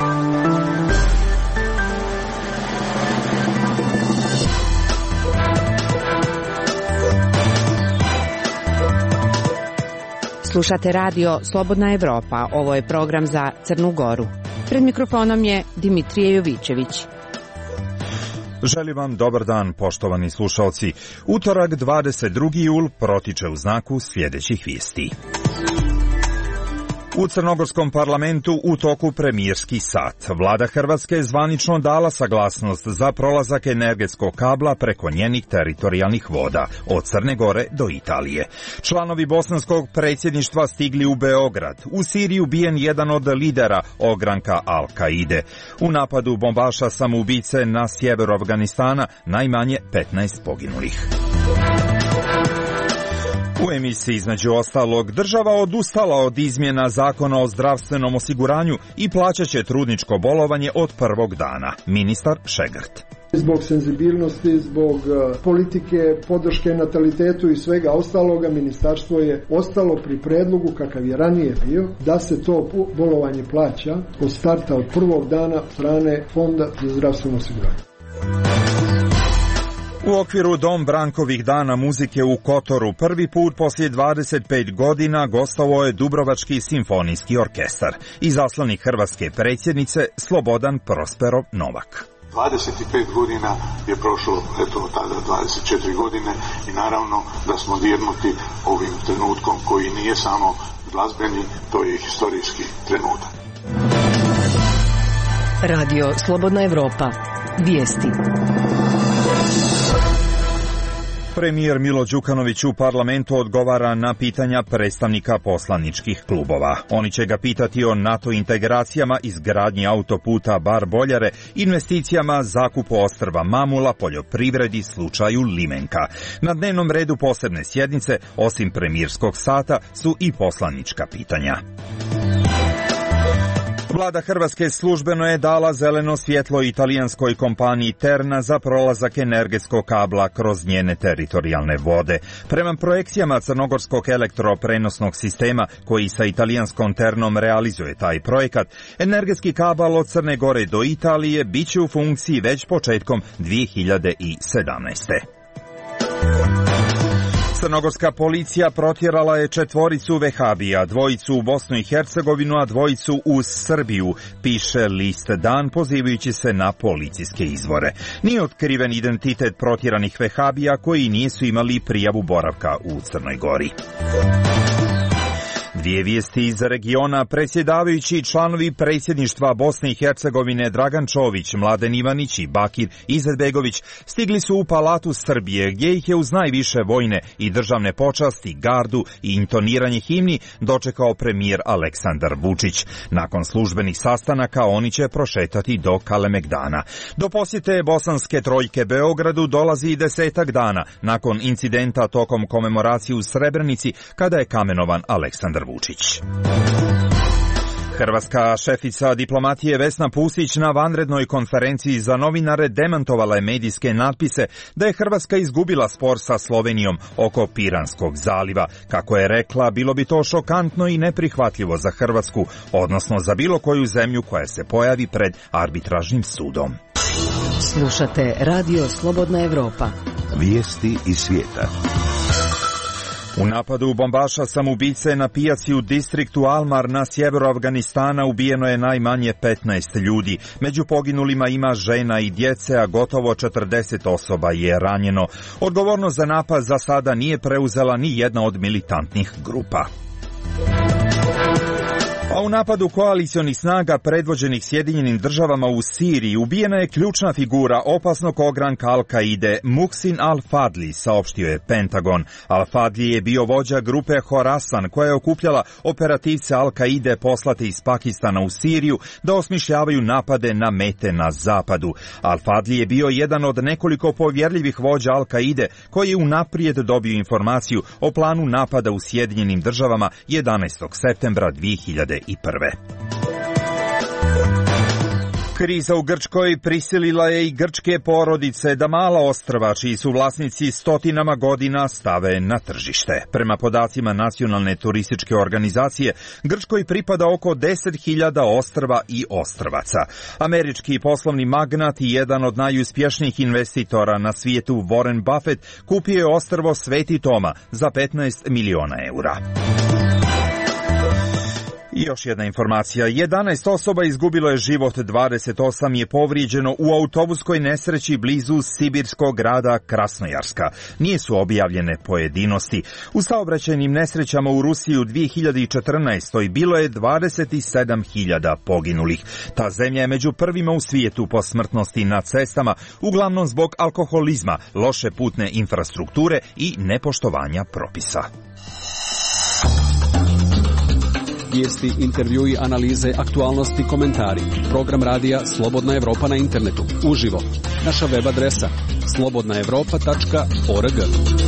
Slušate radio Slobodna Evropa. Ovo je program za Crnu Goru. Pred mikrofonom je Dimitrije Jovićević. Želim vam dobar dan, poštovani slušalci. Utorak 22. jul protiče u znaku sljedećih vijesti. U crnogorskom parlamentu u toku premijerski sat. Vlada Hrvatske je zvanično dala saglasnost za prolazak energetskog kabla preko njenih teritorijalnih voda, od Crne Gore do Italije. Članovi bosanskog predsjedništva stigli u Beograd. U Siriji ubijen jedan od lidera ogranka Al-Kaide. U napadu bombaša samoubice na sjeveru Afganistana najmanje 15 poginulih. U emisiji između ostalog, država odustala od izmjena zakona o zdravstvenom osiguranju i plaćat će trudničko bolovanje od prvog dana. Ministar Šegrt. Zbog senzibilnosti, zbog politike, podrške natalitetu i svega ostaloga, ministarstvo je ostalo pri predlogu kakav je ranije bio, da se to bolovanje plaća od starta od prvog dana strane Fonda za zdravstveno osiguranje. U okviru Dom Brankovih dana muzike u Kotoru prvi put poslije 25 godina gostovao je Dubrovački simfonijski orkestar. Izaslanik hrvatske predsjednice Slobodan Prosperov Novak. 25 godina je prošlo, eto tada 24 godine i naravno da smo dirnuti ovim trenutkom koji nije samo glazbeni, to je historijski trenutak. Radio Slobodna Evropa. Vijesti. Premijer Milo Đukanović u parlamentu odgovara na pitanja predstavnika poslaničkih klubova. Oni će ga pitati o NATO integracijama, izgradnji autoputa Bar-Boljare, investicijama, zakupu ostrva Mamula, poljoprivredi, slučaju Limenka. Na dnevnom redu posebne sjednice, osim premijerskog sata, su i poslanička pitanja. Vlada Hrvatske službeno je dala zeleno svjetlo italijanskoj kompaniji Terna za prolazak energetskog kabla kroz njene teritorijalne vode. Prema projekcijama crnogorskog elektroprenosnog sistema koji sa italijanskom Ternom realizuje taj projekat, energetski kabal od Crne Gore do Italije bit će u funkciji već početkom 2017. Crnogorska policija protjerala je 4 vehabija, 2 u Bosnu i Hercegovinu, a 2 u Srbiju, piše list Dan pozivajući se na policijske izvore. Nije otkriven identitet protjeranih vehabija koji nisu imali prijavu boravka u Crnoj Gori. Dvije vijesti iz regiona. Predsjedavajući članovi predsjedništva Bosne i Hercegovine Dragan Čović, Mladen Ivanić i Bakir Izetbegović stigli su u Palatu Srbije, gdje ih je uz najviše vojne i državne počasti, gardu i intoniranje himni dočekao premijer Aleksandar Vučić. Nakon službenih sastanaka oni će prošetati do Kalemegdana. Do posjete bosanske trojke Beogradu dolazi i 10 dana nakon incidenta tokom komemoracije u Srebrenici kada je kamenovan Aleksandar Vučić. Hrvatska šefica diplomatije Vesna Pusić na vanrednoj konferenciji za novinare demantovala je medijske natpise da je Hrvatska izgubila spor sa Slovenijom oko Piranskog zaliva. Kako je rekla, bilo bi to šokantno i neprihvatljivo za Hrvatsku, odnosno za bilo koju zemlju koja se pojavi pred arbitražnim sudom. Slušate Radio Slobodna Evropa. Vijesti iz svijeta. U napadu bombaša samoubice na pijaci u distriktu Almar na sjeveru Afganistana ubijeno je najmanje 15 ljudi. Među poginulima ima žena i djece, a gotovo 40 osoba je ranjeno. Odgovornost za napad za sada nije preuzela ni jedna od militantnih grupa. A u napadu koalicionih snaga predvođenih Sjedinjenim državama u Siriji ubijena je ključna figura opasnog ogranka Al-Kaide, Muhsin al-Fadli, saopštio je Pentagon. Al-Fadli je bio vođa grupe Horasan koja je okupljala operativce Al-Kaide poslate iz Pakistana u Siriju da osmišljavaju napade na mete na zapadu. Al-Fadli je bio jedan od nekoliko povjerljivih vođa Al-Kaide koji je unaprijed dobio informaciju o planu napada u Sjedinjenim državama 11. septembra 2001. Kriza u Grčkoj prisilila je i grčke porodice da mala ostrva, čiji su vlasnici stotinama godina, stave na tržište. Prema podacima Nacionalne turističke organizacije, Grčkoj pripada oko 10.000 ostrva i ostrvaca. Američki poslovni magnat i jedan od najuspješnijih investitora na svijetu, Warren Buffett, kupio je ostrvo Sveti Toma za 15 miliona eura. I još jedna informacija. 11 osoba izgubilo je život, 28 je povrijeđeno u autobuskoj nesreći blizu sibirskog grada Krasnojarska. Nisu objavljene pojedinosti. U saobraćajnim nesrećama u Rusiji u 2014. bilo je 27.000 poginulih. Ta zemlja je među prvima u svijetu po smrtnosti na cestama, uglavnom zbog alkoholizma, loše putne infrastrukture i nepoštovanja propisa. Vijesti, intervjui, analize, aktualnosti, komentari. Program radija Slobodna Evropa na internetu. Uživo. Naša web adresa slobodnaevropa.org.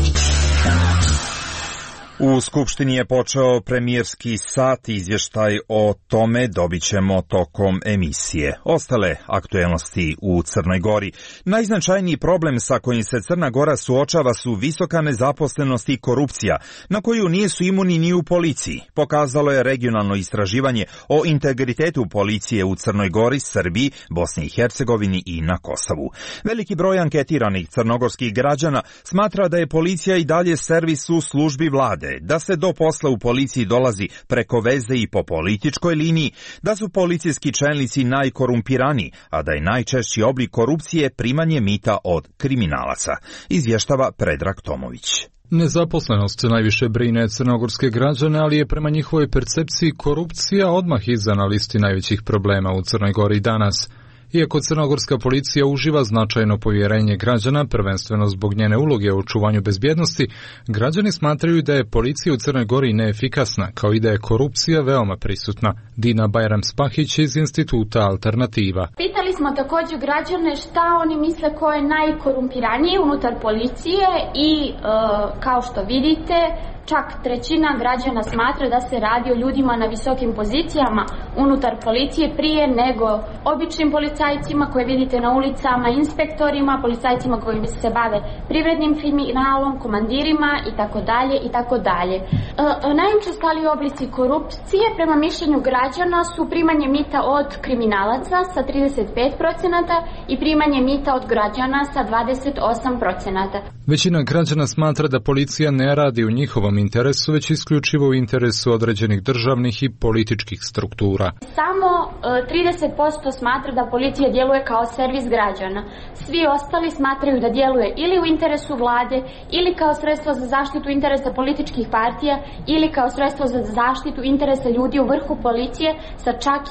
U Skupštini je počeo premijerski sat, izvještaj o tome dobit ćemo tokom emisije. Ostale aktuelnosti u Crnoj Gori. Najznačajniji problem sa kojim se Crna Gora suočava su visoka nezaposlenost i korupcija, na koju nisu imuni ni u policiji, pokazalo je regionalno istraživanje o integritetu policije u Crnoj Gori, Srbiji, Bosni i Hercegovini i na Kosovu. Veliki broj anketiranih crnogorskih građana smatra da je policija i dalje servis u službi vlade, da se do posla u policiji dolazi preko veze i po političkoj liniji, da su policijski čelnici najkorumpiraniji, a da je najčešći oblik korupcije primanje mita od kriminalaca, izvještava Predrag Tomović. Nezaposlenost najviše brine crnogorske građane, ali je prema njihovoj percepciji korupcija odmah iza na listi najvećih problema u Crnoj Gori danas. Iako crnogorska policija uživa značajno povjerenje građana, prvenstveno zbog njene uloge u očuvanju bezbjednosti, građani smatraju da je policija u Crnoj Gori neefikasna, kao i da je korupcija veoma prisutna. Dina Bajram-Spahić iz instituta Alternativa. Pitali smo također građane šta oni misle ko je najkorumpiraniji unutar policije i kao što vidite, čak trećina građana smatra da se radi o ljudima na visokim pozicijama unutar policije prije nego običnim policajcima koje vidite na ulicama, inspektorima, policajcima koji se bave privrednim kriminalom, komandirima itd. itd. Najučestaliji oblici korupcije prema mišljenju građana su primanje mita od kriminalaca sa 35% i primanje mita od građana sa 28%. Većina građana smatra da policija ne radi u njihovom interesu, već isključivo u interesu određenih državnih i političkih struktura. Samo 30% smatra da policija djeluje kao servis građana. Svi ostali smatraju da djeluje ili u interesu vlade, ili kao sredstvo za zaštitu interesa političkih partija, ili kao sredstvo za zaštitu interesa ljudi u vrhu policije sa čak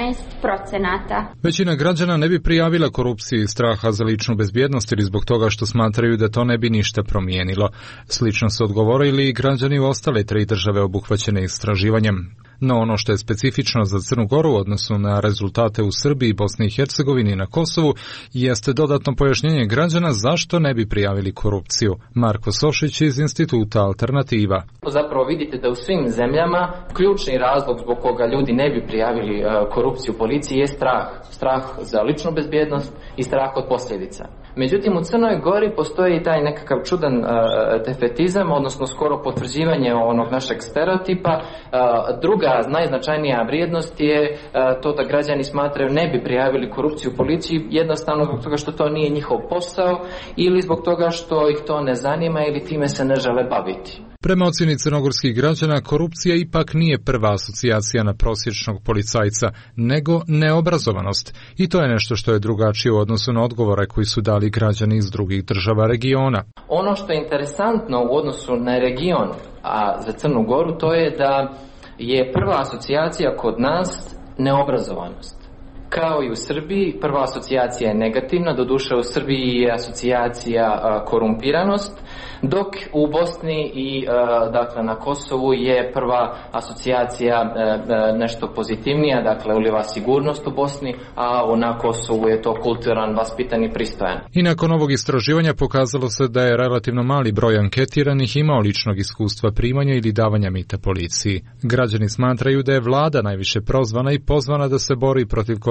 11%. Većina građana ne bi prijavila korupciju iz straha za ličnu bezbjednost ili zbog toga što smatraju da to ne bi ništa promijenilo. Slično su odgovorili i građani u ostale 3 države obuhvaćene istraživanjem. No ono što je specifično za Crnu Goru u odnosu na rezultate u Srbiji, Bosni i Hercegovini i na Kosovu jeste dodatno pojašnjenje građana zašto ne bi prijavili korupciju. Marko Sošić iz instituta Alternativa. Zapravo vidite da u svim zemljama ključni razlog zbog koga ljudi ne bi prijavili korupciju policiji je strah. Strah za ličnu bezbjednost i strah od posljedica. Međutim, u Crnoj Gori postoji taj nekakav čudan defetizam, odnosno skoro potvrđivanje onog našeg stereotipa. Druga najznačajnija vrijednost je to da građani smatraju ne bi prijavili korupciju policiji jednostavno zbog toga što to nije njihov posao ili zbog toga što ih to ne zanima ili time se ne žele baviti. Prema ocjeni crnogorskih građana, korupcija ipak nije prva asocijacija na prosječnog policajca, nego neobrazovanost. I to je nešto što je drugačije u odnosu na odgovore koji su dali građani iz drugih država regiona. Ono što je interesantno u odnosu na region, a za Crnu Goru, to je da je prva asocijacija kod nas neobrazovanost. Kao i u Srbiji, prva asocijacija je negativna, doduše u Srbiji je asocijacija korumpiranost, dok u Bosni i dakle na Kosovu je prva asocijacija nešto pozitivnija, dakle uliva sigurnost u Bosni, a na Kosovu je to kulturan, vaspitan i pristojan. I nakon ovog istraživanja pokazalo se da je relativno mali broj anketiranih imao ličnog iskustva primanja ili davanja mita policiji. Građani smatraju da je vlada najviše prozvana i pozvana da se bori protiv korupcije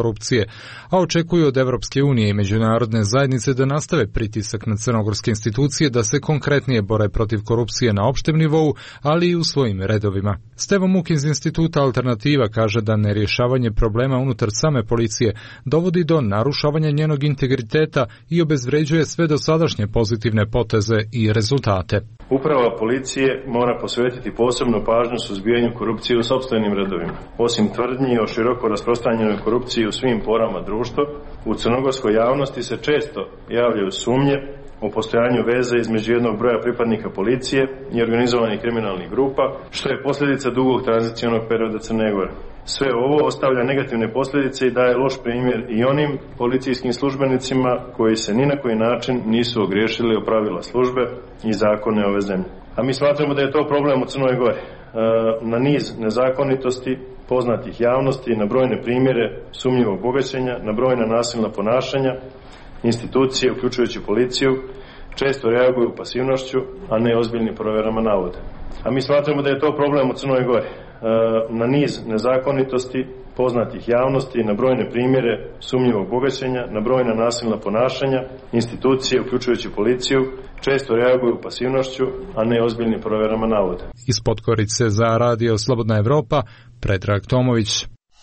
korupcije, a očekuju od Evropske unije i međunarodne zajednice da nastave pritisak na crnogorske institucije da se konkretnije bore protiv korupcije na opštem nivou, ali i u svojim redovima. Stevo Muk iz Instituta Alternativa kaže da nerješavanje problema unutar same policije dovodi do narušavanja njenog integriteta i obezvređuje sve dosadašnje pozitivne poteze i rezultate. Uprava policije mora posvetiti posebnu pažnju suzbijanju korupcije u sopstvenim redovima. Osim tvrdnji o široko rasprostranjenoj korupciji u svim porama društva, u crnogorskoj javnosti se često javljaju sumnje o postojanju veze između jednog broja pripadnika policije i organizovanih kriminalnih grupa, što je posljedica dugog tranzicionog perioda Crne Gore. Sve ovo ostavlja negativne posljedice i daje loš primjer i onim policijskim službenicima koji se ni na koji način nisu ogriješili o pravila službe i zakone ove zemlje. A mi smatramo da je to problem u Crnoj Gori. Na niz nezakonitosti poznatih javnosti, na brojne primjere sumnjivog bogaćenja, na brojna nasilna ponašanja, institucije, uključujući policiju, često reaguju pasivnošću, a ne ozbiljnim provjerama navoda. A mi smatramo da je to problem u Crnoj Gori. Na niz nezakonitosti poznatih javnosti, na brojne primjere sumnjivog bogaćenja, na brojna nasilna ponašanja, institucije, uključujući policiju, često reaguju pasivnošću, a ne ozbiljnim provjerama navoda. Iz Podgorice za Radio Slobodna Evropa, Predrag Tomović.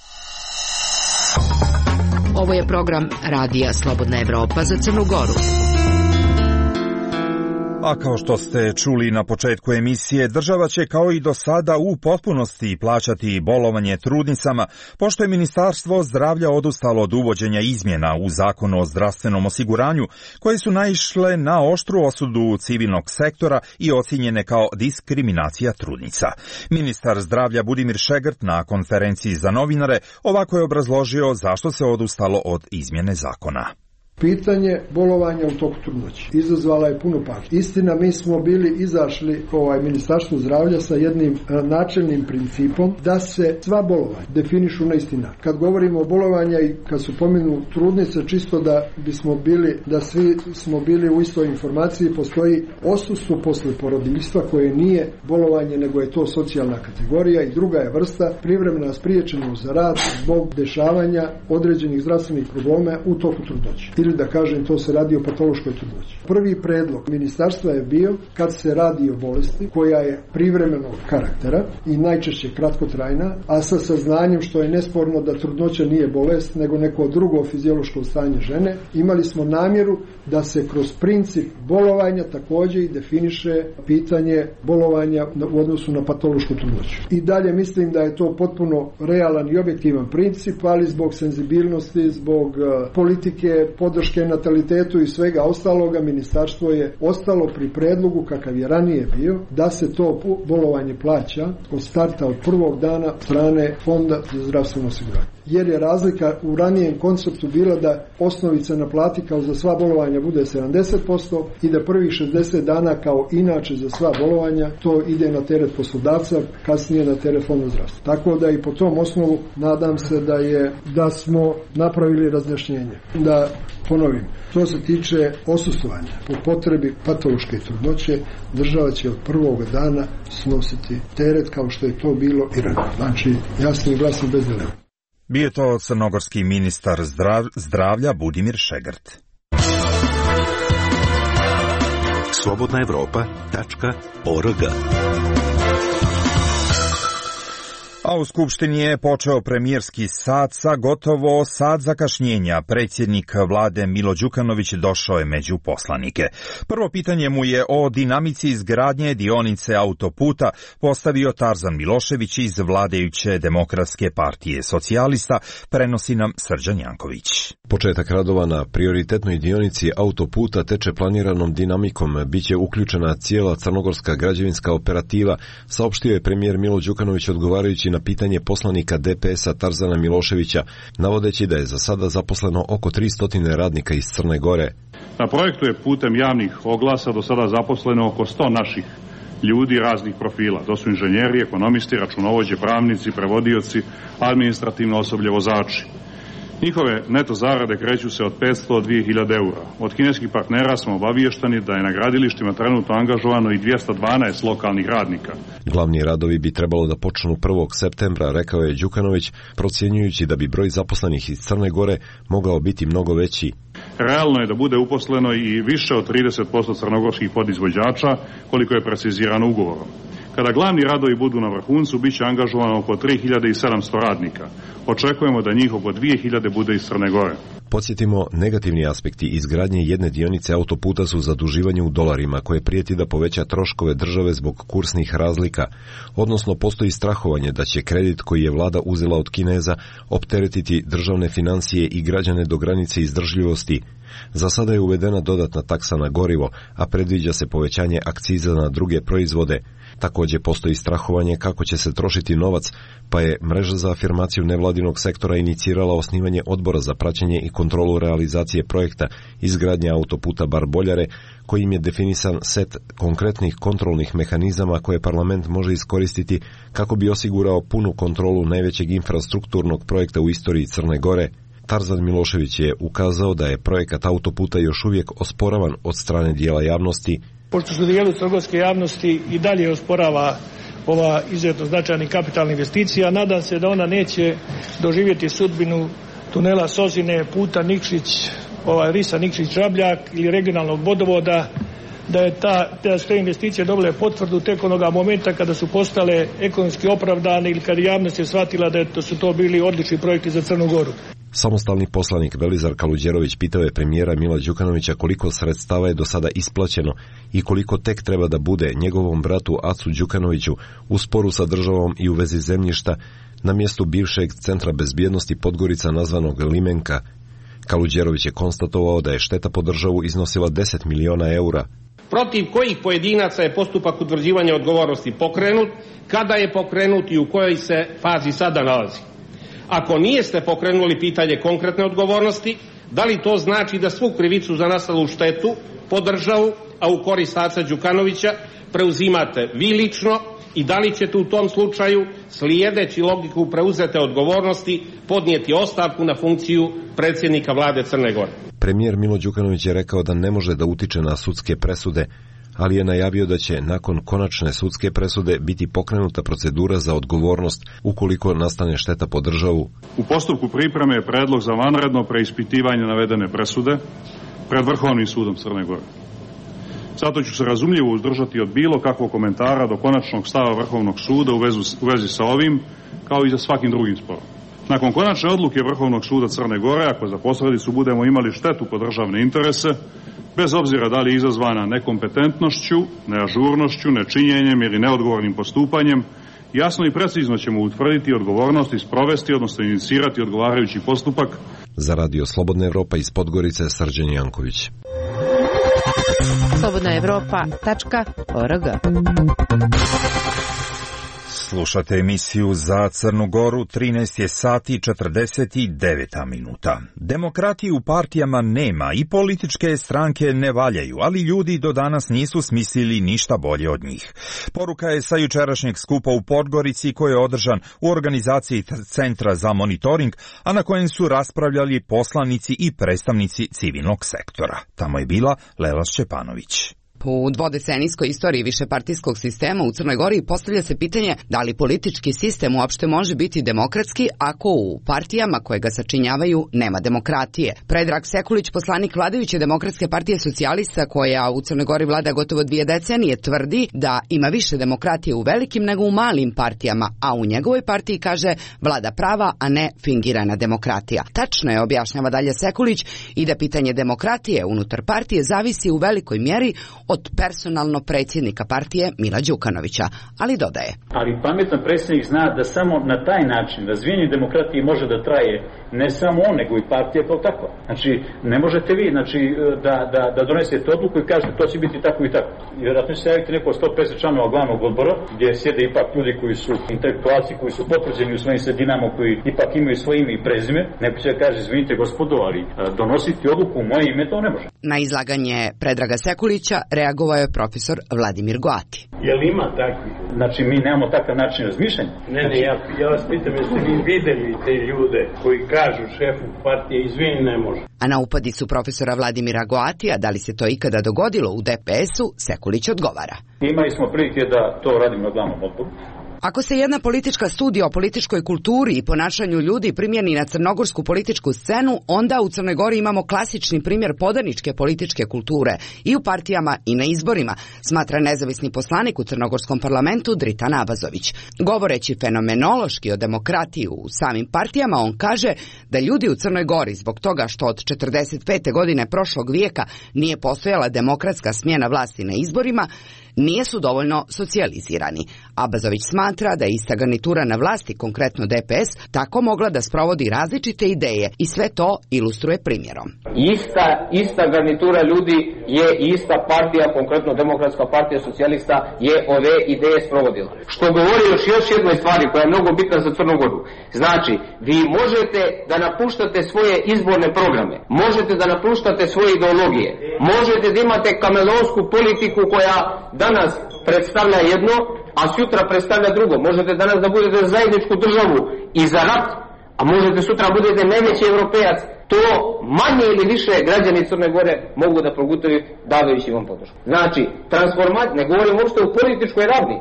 Ovo je program Radija Slobodna Evropa za Crnu Goru. A kao što ste čuli na početku emisije, država će kao i do sada u potpunosti plaćati bolovanje trudnicama, pošto je Ministarstvo zdravlja odustalo od uvođenja izmjena u Zakonu o zdravstvenom osiguranju, koje su naišle na oštru osudu civilnog sektora i ocijenjene kao diskriminacija trudnica. Ministar zdravlja Budimir Šegrt na konferenciji za novinare ovako je obrazložio zašto se odustalo od izmjene zakona. Pitanje bolovanja u toku trudnoće izazvala je puno pažnje. Istina, mi smo bili izašli Ministarstvo zdravlja sa jednim načelnim principom da se sva bolovanja definišu na isti način. Kad govorimo o bolovanja i kad su pomenu trudnice, čisto da svi smo bili u istoj informaciji, postoji odsustvo posle porodiljstva koje nije bolovanje, nego je to socijalna kategorija, i druga je vrsta privremena spriječenost za rad zbog dešavanja određenih zdravstvenih problema u toku trudnoće. Ili da kažem, to se radi o patološkoj trudnoći. Prvi predlog ministarstva je bio, kad se radi o bolesti koja je privremenog karaktera i najčešće kratkotrajna, a sa saznanjem, što je nesporno, da trudnoća nije bolest nego neko drugo fiziološko stanje žene, imali smo namjeru da se kroz princip bolovanja također i definiše pitanje bolovanja u odnosu na patološku trudnoću. I dalje mislim da je to potpuno realan i objektivan princip, ali zbog senzibilnosti, zbog politike, podrške natalitetu i svega ostaloga, ministarstvo je ostalo pri predlogu kakav je ranije bio, da se to bolovanje plaća od starta od prvog dana strane Fonda za zdravstveno osiguranje. Jer je razlika u ranijem konceptu bila da osnovica na plati kao za sva bolovanja bude 70% i da prvih 60 dana kao inače za sva bolovanja to ide na teret poslodavca, kasnije na teret Fonda zdravstva. Tako da i po tom osnovu nadam se da smo napravili razjašnjenje. Da ponovim, to se tiče odsustvovanja po potrebi patološke trudnoće, država će od prvog dana snositi teret kao što je to bilo i ranije. Znači, jasno i glasno bez dilema. Bio je to crnogorski ministar zdravlja Budimir Šegrt. slobodnaevropa.org. A u Skupštini je počeo premijerski sat sa gotovo sat zakašnjenja. Predsjednik vlade Milo Đukanović došao je među poslanike. Prvo pitanje mu je o dinamici izgradnje dionice autoputa postavio Tarzan Milošević iz vladajuće Demokratske partije socijalista, prenosi nam Srđan Janković. Početak radova na prioritetnoj dionici autoputa teče planiranom dinamikom, biće uključena cijela crnogorska građevinska operativa, saopštio je premijer Milo Đukanović odgovarajući na pitanje poslanika DPS-a Tarzana Miloševića, navodeći da je za sada zaposleno oko 300 radnika iz Crne Gore. Na projektu je putem javnih oglasa do sada zaposleno oko 100 naših ljudi raznih profila. To su inženjeri, ekonomisti, računovođe, pravnici, prevodioci, administrativno osoblje, vozači. Njihove neto zarade kreću se od 500 do 2000 eura. Od kineskih partnera smo obaviješteni da je na gradilištima trenutno angažovano i 212 lokalnih radnika. Glavni radovi bi trebalo da počnu 1. septembra, rekao je Đukanović, procjenjujući da bi broj zaposlenih iz Crne Gore mogao biti mnogo veći. Realno je da bude uposleno i više od 30% crnogorskih podizvođača, koliko je precizirano ugovorom. Kada glavni radovi budu na vrhuncu, bit će angažovano oko 3700 radnika. Očekujemo da njih oko 2000 bude iz Crne Gore. Podsjetimo, negativni aspekti izgradnje jedne dionice autoputa su zaduživanje u dolarima, koje prijeti da poveća troškove države zbog kursnih razlika, odnosno postoji strahovanje da će kredit koji je vlada uzela od Kineza opteretiti državne financije i građane do granice izdržljivosti. Za sada je uvedena dodatna taksa na gorivo, a predviđa se povećanje akciza na druge proizvode. Također postoji strahovanje kako će se trošiti novac, pa je Mreža za afirmaciju nevladinog sektora inicirala osnivanje odbora za praćenje i kontrolu realizacije projekta izgradnje autoputa Bar-Boljare, kojim je definisan set konkretnih kontrolnih mehanizama koje parlament može iskoristiti kako bi osigurao punu kontrolu najvećeg infrastrukturnog projekta u istoriji Crne Gore. Tarzan Milošević je ukazao da je projekat autoputa još uvijek osporavan od strane dijela javnosti. Pošto se dijelu crnogorske javnosti i dalje osporava ova izuzetno značajna kapitalna investicija, nadam se da ona neće doživjeti sudbinu tunela Sozine, puta Nikšić, Risa Nikšić-Žabljak ili regionalnog vodovoda, da su te investicije dobile potvrdu tek onoga momenta kada su postale ekonomski opravdane ili kada javnost je shvatila da su to bili odlični projekti za Crnu Goru. Samostalni poslanik Belizar Kaluđerović pitao je premijera Mila Đukanovića koliko sredstava je do sada isplaćeno i koliko tek treba da bude njegovom bratu Acu Đukanoviću u sporu sa državom i u vezi zemljišta na mjestu bivšeg centra bezbjednosti Podgorica nazvanog Limenka. Kaluđerović je konstatovao da je šteta po državu iznosila 10 miliona eura. Protiv kojih pojedinaca je postupak utvrđivanja odgovornosti pokrenut, kada je pokrenut i u kojoj se fazi sada nalazi. Ako niste pokrenuli pitanje konkretne odgovornosti, da li to znači da svu krivicu za nastalu štetu po državu, a u korist Aca Đukanovića, preuzimate vi lično i da li ćete u tom slučaju, slijedeći logiku preuzete odgovornosti, podnijeti ostavku na funkciju predsjednika vlade Crne Gore? Premijer Milo Đukanović je rekao da ne može da utiče na sudske presude, ali je najavio da će nakon konačne sudske presude biti pokrenuta procedura za odgovornost ukoliko nastane šteta po državu. U postupku pripreme je predlog za vanredno preispitivanje navedene presude pred Vrhovnim sudom Crne Gore. Zato ću se razumljivo uzdržati od bilo kakvog komentara do konačnog stava Vrhovnog suda u vezi sa ovim, kao i za svakim drugim sporom. Nakon konačne odluke Vrhovnog suda Crne Gore, ako za posljedicu budemo imali štetu po državne interese, bez obzira da li je izazvana nekompetentnošću, neažurnošću, nečinjenjem ili neodgovornim postupanjem, jasno i precizno ćemo utvrditi odgovornost i sprovesti, odnosno inicirati odgovarajući postupak. Za Radio Slobodna Evropa iz Podgorice, Srđan Janković. slobodnaevropa.org. Slušate emisiju Za Crnu Goru, 13 je sati 49 minuta. Demokratije u partijama nema i političke stranke ne valjaju, ali ljudi do danas nisu smislili ništa bolje od njih. Poruka je sa jučerašnjeg skupa u Podgorici koji je održan u organizaciji Centra za monitoring, a na kojem su raspravljali poslanici i predstavnici civilnog sektora. Tamo je bila Lela Šćepanović. U dvodecenijskoj istoriji višepartijskog sistema u Crnoj Gori postavlja se pitanje da li politički sistem uopšte može biti demokratski ako u partijama koje ga sačinjavaju nema demokratije. Predrag Sekulić, poslanik vladajuće Demokratske partije socijalista koja u Crnoj Gori vlada gotovo 2 decenije, tvrdi da ima više demokratije u velikim nego u malim partijama, a u njegovoj partiji kaže vlada prava, a ne fingirana demokratija. Tačno je, objašnjava dalje Sekulić, i da pitanje demokratije unutar partije zavisi u velikoj mjeri od personalno predsjednika partije Mila Đukanovića, ali dodaje. Ali pametan predsjednik zna da samo na taj način razvijenje demokratije može da traje ne samo on, nego i partija kao takva. Znači, ne možete vi da donesete odluku i kažete to će biti tako i tako. Vjerojatno će se javiti neko 150 članova glavnog odbora, gdje sjede ipak ljudi koji su intelektualci, koji su potvrđeni u svojim sredinama, koji ipak imaju svoje ime i prezime. Neko će kaže, izvinite gospodo, ali donositi odluku u moje ime to ne može. Na izlaganje Predraga Sekulića reagovao je profesor Vladimir Goati. Jel ima takvi? Znači mi nemamo takav način razmišljanja? Ne, ja vas pitam, jeste vi videli te ljude koji kažu šefu partije, izvini, ne može. A na upadicu profesora Vladimira Goatija, da li se to ikada dogodilo u DPS-u, Sekulić odgovara. Imali smo prilike da to radimo na glavnom odboru. Ako se jedna politička studija o političkoj kulturi i ponašanju ljudi primjeni na crnogorsku političku scenu, onda u Crnoj Gori imamo klasični primjer podaničke političke kulture i u partijama i na izborima, smatra nezavisni poslanik u crnogorskom parlamentu Dritan Abazović. Govoreći fenomenološki o demokratiji u samim partijama, on kaže da ljudi u Crnoj Gori zbog toga što od 45. godine prošlog vijeka nije postojala demokratska smjena vlasti na izborima, nisu dovoljno socijalizirani. Abazović smatra da je ista garnitura na vlasti, konkretno DPS, tako mogla da sprovodi različite ideje i sve to ilustruje primjerom. Ista garnitura ljudi je ista partija, konkretno Demokratska partija socijalista, je ove ideje sprovodila. Što govori još jednoj stvari koja je mnogo bitna za Crnu Goru. Znači, vi možete da napuštate svoje izborne programe, možete da napuštate svoje ideologije, možete da imate kameleonsku politiku koja danas predstavlja jedno, a sutra predstavlja drugo. Možete danas da budete za zajedničku državu i za rat, a možete sutra budete najveći evropejac. To manje ili više građani Crne Gore mogu da progutaju davajući vam podršku. Znači, ne govorimo uopšte o političkoj ravni,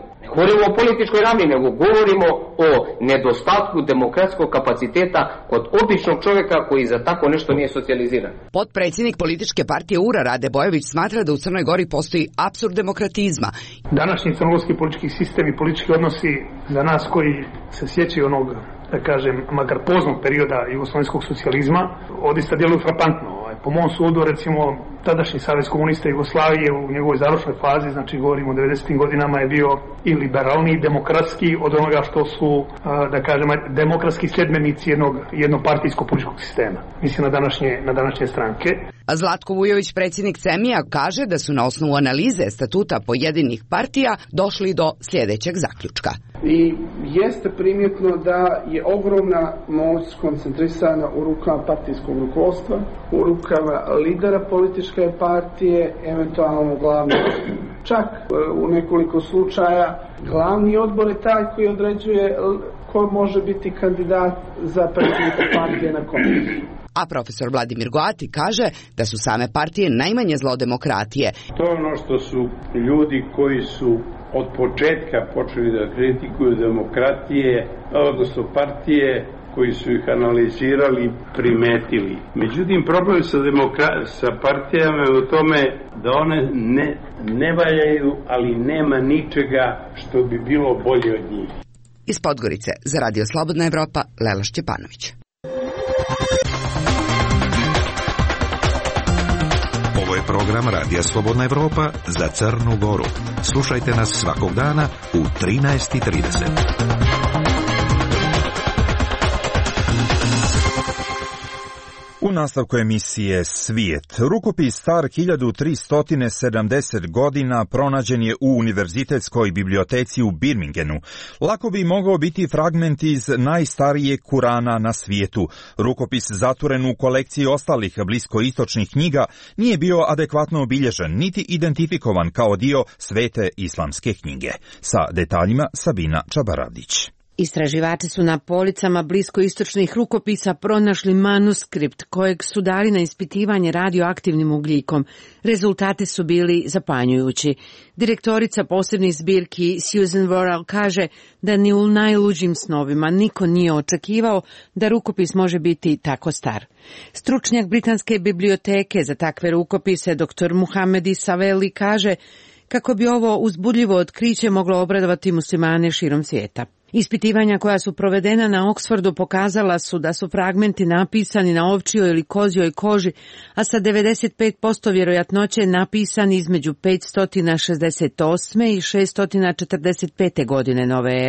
nego govorimo o nedostatku demokratskog kapaciteta kod običnog čovjeka koji za tako nešto nije socijaliziran. Potpredsjednik političke partije URA Rade Bojović smatra da u Crnoj Gori postoji apsurd demokratizma. Današnji crnogorski politički sistem i politički odnosi za nas koji se sjećaju onog, da kažem, makar poznog perioda jugoslovenskog socijalizma, odista djeluju frapantno. Po mom sudu, recimo, tadašnji Savez komunista Jugoslavije u njegovoj završnoj fazi, znači govorimo o 90. godinama, je bio i liberalniji, demokratski od onoga što su, da kažem, demokratski sljedbenici jednog partijskog političkog sistema. Mislim na današnje stranke. A Zlatko Vujović, predsjednik CEMI-a, kaže da su na osnovu analize statuta pojedinih partija došli do sljedećeg zaključka. I jeste primjetno da je ogromna moć skoncentrisana u rukama partijskog rukovodstva, u rukama lidera političke partije, eventualno glavnog. Čak u nekoliko slučaja glavni odbor je taj koji određuje ko može biti kandidat za predsjednika partije na kongresu. A profesor Vladimir Goati kaže da su same partije najmanje zlo demokratije. To je ono što su ljudi koji su od početka počeli da kritikuju demokratije, odnosno partije, koji su ih analizirali, primetili. Međutim, problem sa partijama je u tome da one ne valjaju, ali nema ničega što bi bilo bolje od njih. Iz Podgorice za Radio Slobodna Evropa, Lela Šćepanović. Ovo je program Radija Slobodna Evropa za Crnu Goru. Slušajte nas svakog dana u 13:30. U nastavku emisije Svijet, rukopis star 1370 godina pronađen je u Univerzitetskoj biblioteci u Birmingenu. Lako bi mogao biti fragment iz najstarijeg Kurana na svijetu. Rukopis zatvoren u kolekciji ostalih bliskoistočnih knjiga nije bio adekvatno obilježen niti identifikovan kao dio svete islamske knjige. Sa detaljima Sabina Čabaradić. Istraživači su na policama bliskoistočnih rukopisa pronašli manuskript kojeg su dali na ispitivanje radioaktivnim ugljikom. Rezultati su bili zapanjujući. Direktorica posebnih zbirki Susan Worrell kaže da ni u najluđim snovima niko nije očekivao da rukopis može biti tako star. Stručnjak Britanske biblioteke za takve rukopise dr. Muhammed Isaveli kaže kako bi ovo uzbudljivo otkriće moglo obradovati muslimane širom svijeta. Ispitivanja koja su provedena na Oxfordu pokazala su da su fragmenti napisani na ovčjoj ili kozjoj koži, a sa 95% vjerojatnoće napisani između 568. i 645. godine nove ere.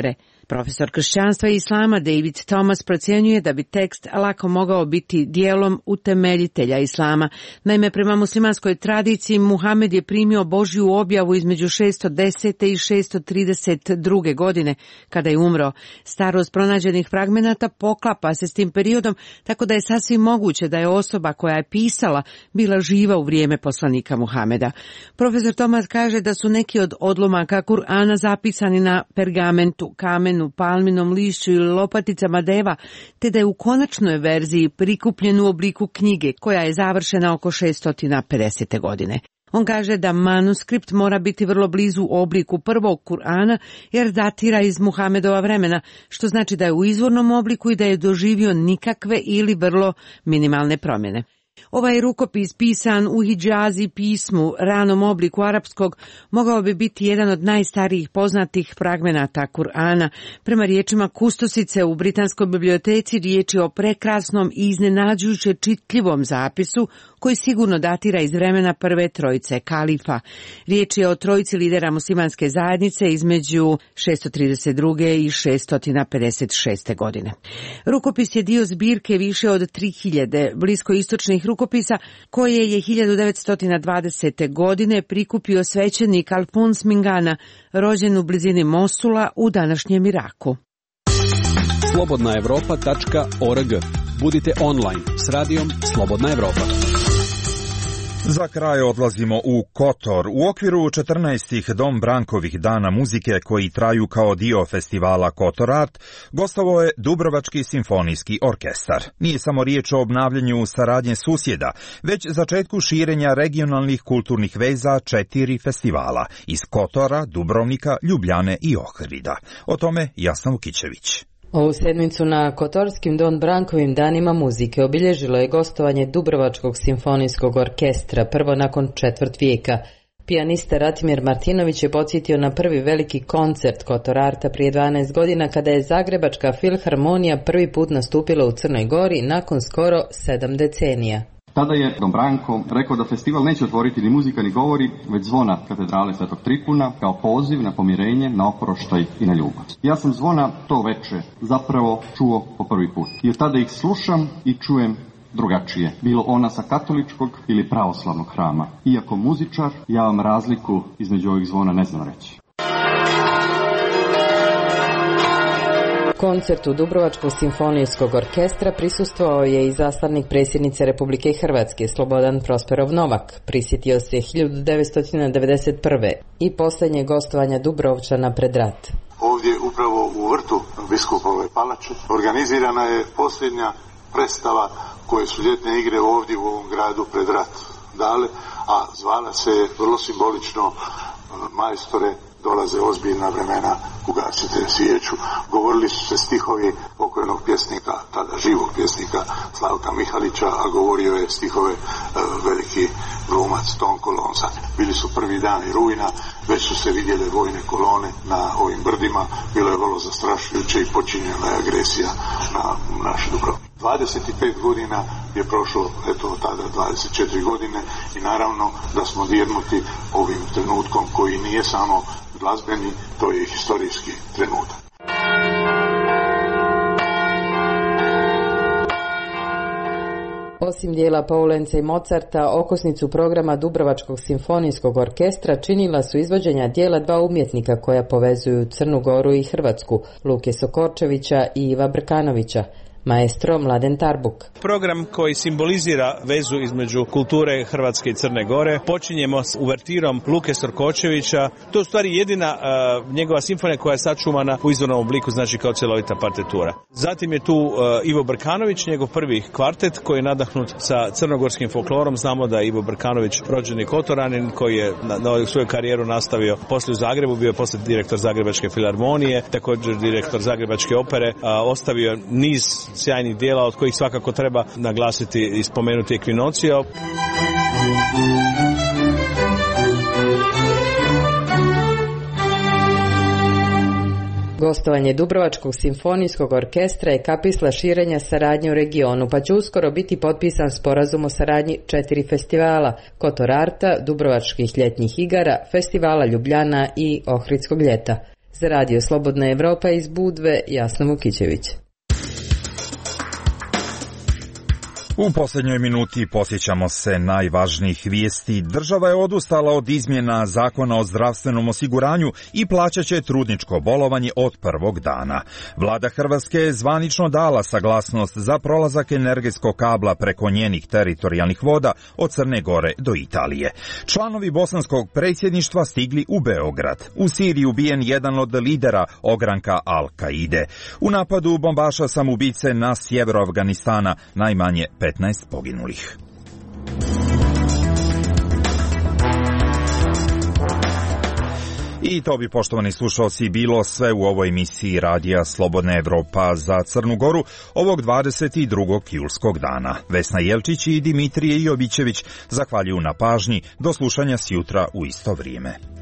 Profesor kršćanstva i islama David Thomas procjenjuje da bi tekst lako mogao biti dijelom utemeljitelja islama. Naime, prema muslimanskoj tradiciji Muhamed je primio Božju objavu između 610. i 632. godine, kada je umro. Starost pronađenih fragmenata poklapa se s tim periodom, tako da je sasvim moguće da je osoba koja je pisala bila živa u vrijeme poslanika Muhameda. Profesor Thomas kaže da su neki od odlomaka Kur'ana zapisani na pergamentu, kamenu, palminom lišću ili lopaticama deva, te da je u konačnoj verziji prikupljen u obliku knjige koja je završena oko 650. godine. On kaže da manuskript mora biti vrlo blizu obliku prvog Kur'ana jer datira iz Muhamedova vremena, što znači da je u izvornom obliku i da je doživio nikakve ili vrlo minimalne promjene. Ovaj rukopis pisan u Hidžazi pismu, ranom obliku arapskog, mogao bi biti jedan od najstarijih poznatih fragmenata Kur'ana. Prema riječima kustosice u Britanskoj biblioteci riječ je o prekrasnom i iznenađujuće čitljivom zapisu koji sigurno datira iz vremena prve trojice kalifa. Riječ je o trojici lidera muslimanske zajednice između 632. i 656. godine. Rukopis je dio zbirke više od 3000 bliskoistočnih rukopisa koje je 1920. godine prikupio svećenik Alfons Mingana, rođen u blizini Mosula u današnjem Iraku. Slobodnaevropa.org. Budite online s radijom Slobodna Evropa. Za kraj odlazimo u Kotor. U okviru 14. Dom Brankovih dana muzike koji traju kao dio festivala Kotor Art, gostovao je Dubrovački simfonijski orkestar. Nije samo riječ o obnavljanju saradnje susjeda, već začetku širenja regionalnih kulturnih veza 4 festivala iz Kotora, Dubrovnika, Ljubljane i Ohrida. O tome Jasna Vukićević. Ovu sedmicu na Kotorskim Don Brankovim danima muzike obilježilo je gostovanje Dubrovačkog simfonijskog orkestra, prvo nakon četvrt vijeka. Pijanista Ratimir Martinović je podsjetio na prvi veliki koncert Kotor Arta prije 12 godina kada je Zagrebačka filharmonija prvi put nastupila u Crnoj Gori nakon skoro 7 decenija. Tada je Don Branko rekao da festival neće otvoriti ni muzika ni govori, već zvona katedrale Svetog Tripuna kao poziv na pomirenje, na oproštaj i na ljubav. Ja sam zvona to veče zapravo čuo po prvi put. I od tada ih slušam i čujem drugačije. Bilo ona sa katoličkog ili pravoslavnog hrama. Iako muzičar, ja vam razliku između ovih zvona ne znam reći. Koncertu Dubrovačkog simfonijskog orkestra prisustvovao je i zastavnik predsjednice Republike Hrvatske Slobodan Prosperov Novak. Prisjetio se 1991. i posljednje gostovanja Dubrovčana pred rat. Ovdje upravo u vrtu Biskupove palače organizirana je posljednja predstava koje su ljetne igre ovdje u ovom gradu pred rat dale, a zvala se vrlo simbolično Majstore, dolaze ozbiljna vremena, ugasite svijeću. Govorili su se stihovi pokojnog pjesnika, tada živog pjesnika Slavka Mihalića, a govorio je stihove veliki glumac Tonko Lonca. Bili su prvi dani rujna, već su se vidjele vojne kolone na ovim brdima, bilo je vrlo zastrašujuće i počinjena je agresija na naš Dubrovnik. 25 godina je prošlo, eto tada 24 godine i naravno da smo dirnuti ovim trenutkom koji nije samo glazbeni, to je historijski trenutak. Osim dijela Poulenca i Mozarta, okosnicu programa Dubrovačkog simfonijskog orkestra činila su izvođenja dijela dva umjetnika koja povezuju Crnu Goru i Hrvatsku, Luke Sokorčevića i Iva Brkanovića. Maestro Mladen Tarbuk. Program koji simbolizira vezu između kulture Hrvatske i Crne Gore. Počinjemo s uvertirom Luke Sorkočevića. To je u stvari jedina njegova simfonija koja je sačuvana u izvornom obliku, znači kao cjelovita partitura. Zatim je tu Ivo Brkanović, njegov prvi kvartet koji je nadahnut sa crnogorskim folklorom. Znamo da je Ivo Brkanović rođeni Kotoranin koji je na svoju karijeru nastavio poslije u Zagrebu, bio je poslije direktor Zagrebačke filharmonije, također direktor Zagrebačke opere, ostavio niz sjajnih dijela od kojih svakako treba naglasiti i spomenuti Ekvinocio. Gostovanje Dubrovačkog simfonijskog orkestra je kapisla širenja saradnje u regionu, pa će uskoro biti potpisan sporazum o saradnji 4 festivala: Kotor Arta, Dubrovačkih ljetnih igara, Festivala Ljubljana i Ohridskog ljeta. Za Radio Slobodna Evropa iz Budve, Jasna Vukićević. U posljednjoj minuti posjećamo se najvažnijih vijesti. Država je odustala od izmjena Zakona o zdravstvenom osiguranju i plaćat će trudničko bolovanje od prvog dana. Vlada Hrvatske je zvanično dala saglasnost za prolazak energetskog kabla preko njenih teritorijalnih voda od Crne Gore do Italije. Članovi bosanskog predsjedništva stigli u Beograd. U Siriji ubijen jedan od lidera ogranka Al-Kaide. U napadu bombaša samoubice na sjeveru Afganistana najmanje 15 poginulih. I to bi, poštovani slušalci, bilo sve u ovoj emisiji Radija Slobodna Evropa za Crnu Goru ovog 22. julskog dana. Vesna Jelčić i Dimitrije Jovićević zahvaljuju na pažnji. Do slušanja sjutra u isto vrijeme.